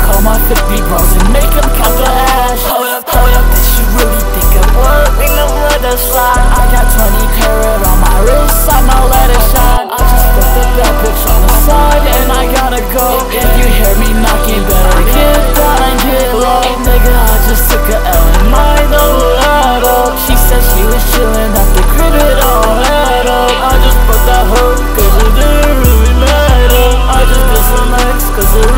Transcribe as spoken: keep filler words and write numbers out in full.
call my fifty bros and make them count the ash. Hold up, hold up, did you really think I would bring the mother slide? I got twenty carat on my wrist, I'ma let it shine. I just put the bad bitch on the side and I gotta go. If you hear me knocking, better get down and get low. Nigga, I just took a L in my Colorado. She said she was chillin' at the crib, it all had up. I just put that hook cause it didn't really matter. I just did some X cause it